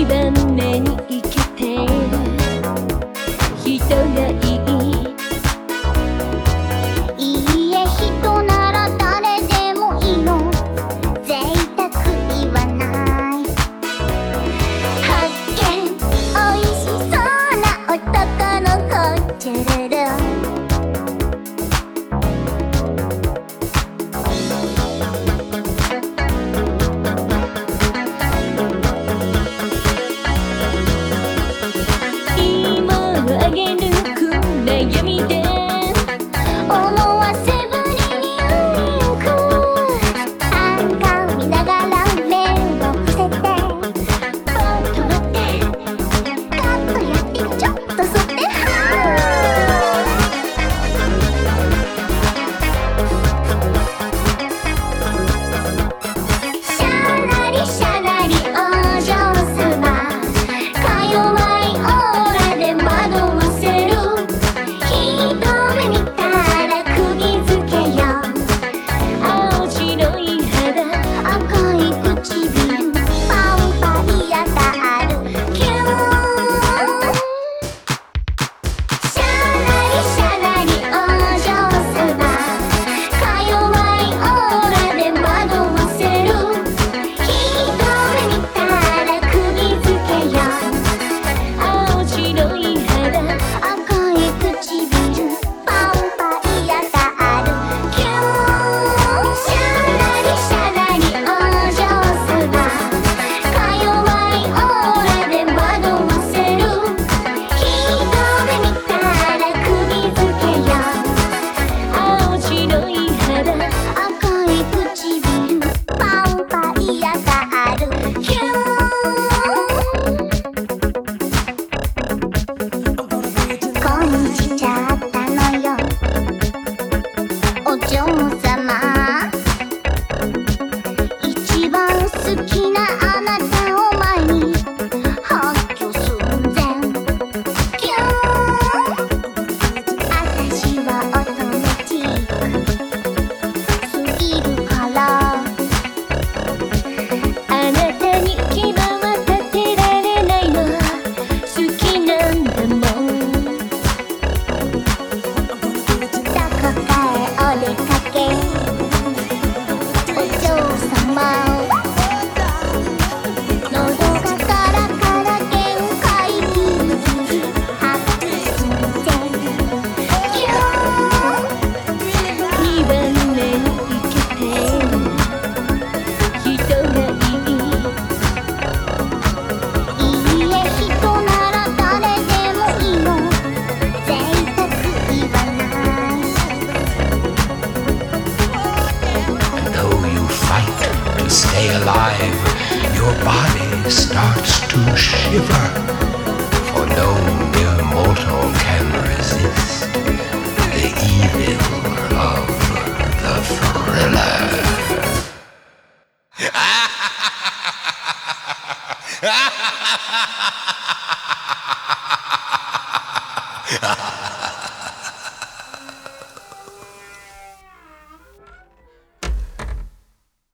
番目に生きてる人がいい。 いいえ、人なら誰でもいいの。贅沢言わない。発見、おいしそうな男の子チュルルン。 いいものあげる暗闇で思わせぶりにウインク。あんか見ながら目を伏せて、ちょっと待って、カットやってちょっとそってはシャラリシャラリお嬢様、か弱いオーラで惑わせる。一目見たら釘付けよ。 青白い肌赤い唇、パンパイアがある。キューン。シャラリシャラリお嬢様、か弱いオーラで惑わせる。一目見たら釘付けよ。 青白い肌赤い唇、パンパイアがある。キューン。シャラリシャラリお嬢様、か弱いオーラで惑わせる。一目見たら釘付けよ。 青白い肌赤い唇、パンパイアがある。キューン。恋しちゃったのよ、お嬢様。一番好きなあなたを前に発狂寸前。キューン。私はオトメチックすぎるから。 あなたに牙は立てられないの、好きなんだもん。 どこかへお出かけ、お嬢様。喉がカラカラ限界ギリギリ吐く寸前。キューン。 二番目に生きてる人がいい。 いいえ、人なら誰でもいいの。贅沢言わない。 And though you fight to stay alive, your body starts to shiver. For no mere mortal can resist the evil of the thriller. Ha ha ha ha!